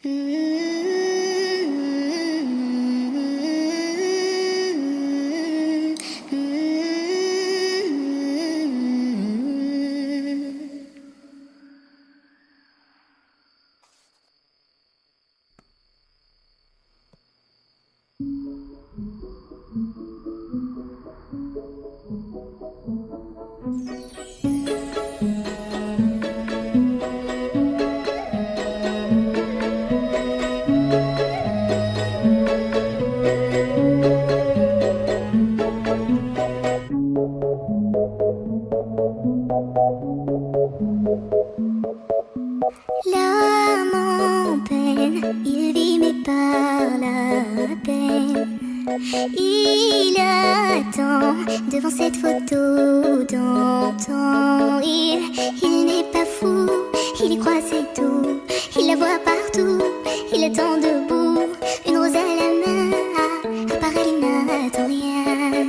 L'âme en peine, il vit mais par la peine. Il attend devant cette photo d'antan. Il n'est pas fou, il y croit c'est tout. Il la voit partout, il attend debout. Une rose à la main, à part elle il n'attend rien.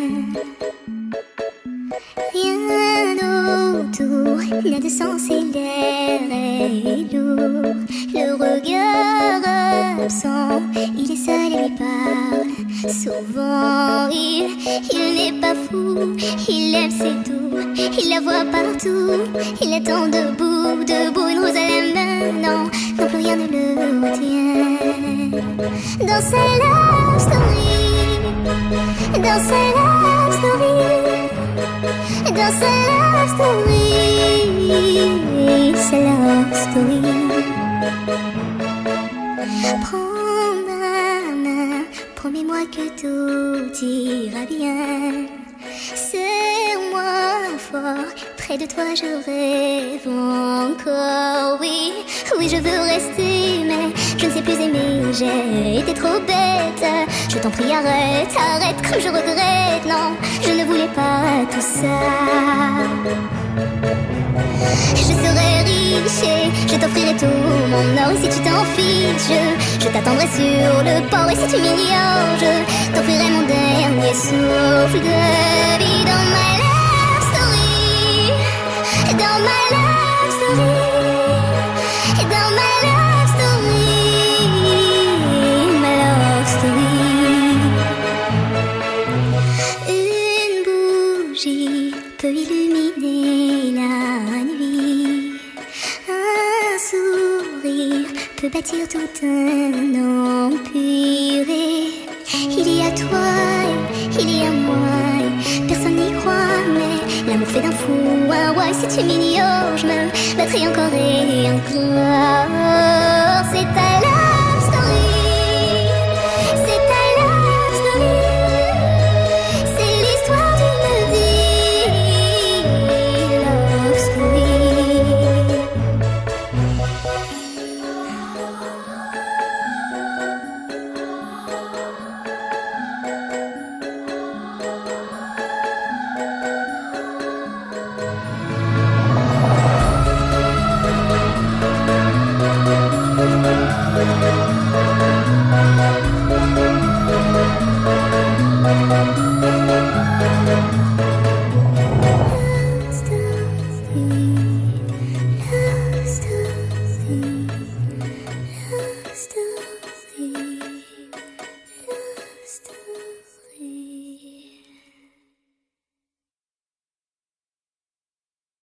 Rien autour, rien de sens et l'air est lourd. Le regard absent, il est seul et lui parle. Souvent il n'est pas fou, il aime c'est tout. Il la voit partout, il attend debout, debout. Une rose à la main, non, non plus rien ne le retient. Dans sa love story, dans sa love story, dans sa love story, sa love story. Prends ma main, promets-moi que tout ira bien. Serre-moi fort, près de toi je rêve encore. Oui, oui je veux rester, mais je ne sais plus aimer. J'ai été trop bête, je t'en prie arrête, arrête comme je regrette. Non, je ne voulais pas tout ça. Je serai riche et je t'offrirai tout mon or. Et si tu t'en fiches, je t'attendrai sur le port. Et si tu m'ignores, je t'offrirai mon dernier souffle de vie. Dans ma love story, dans ma love story, dans ma love story, ma love story. Une bougie peut illuminer la nuit. Un sourire peut bâtir tout un empire. Il y a toi, il y a moi, personne n'y croit, mais l'amour fait d'un fou un roi. Et si tu m'ignores, je me battrai encore et encore. C'est ta love story, c'est ta love story, c'est l'histoire d'une vie, love story. Love story.